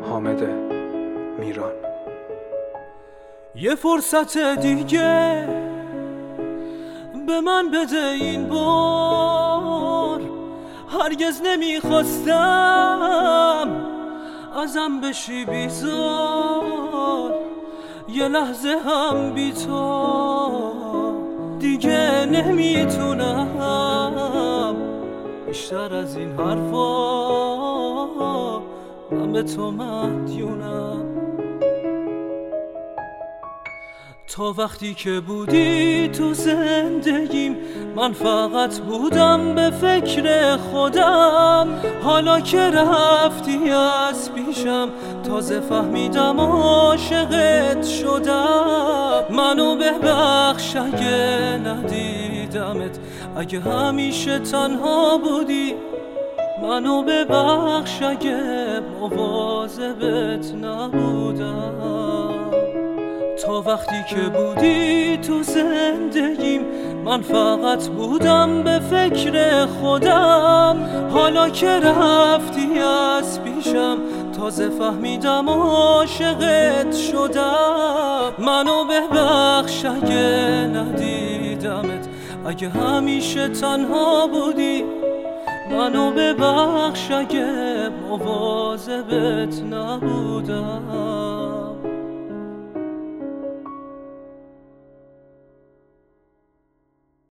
حامد میران. یه فرصت دیگه به من بده این بار، هرگز نمیخواستم ازم بشی بیزار. یه لحظه هم بی تو دیگه نمیتونم، بیشتر از این حرفا من به تو مدیونم. تا وقتی که بودی تو زندگیم من فقط بودم به فکر خودم. حالا که رفتی از پیشم تازه فهمیدم عاشقت شدم. منو ببخش اگه ندیدمت، اگه همیشه تنها بودی. منو ببخش اگه مواظبت نبودم. تا وقتی که بودی تو زندگیم من فقط بودم به فکر خودم. حالا که رفتی از پیشم تازه فهمیدم عاشقت شدم. منو ببخش اگه ندیدمت، اگه همیشه تنها بودی. منو ببخش اگه مواظبت نبودم.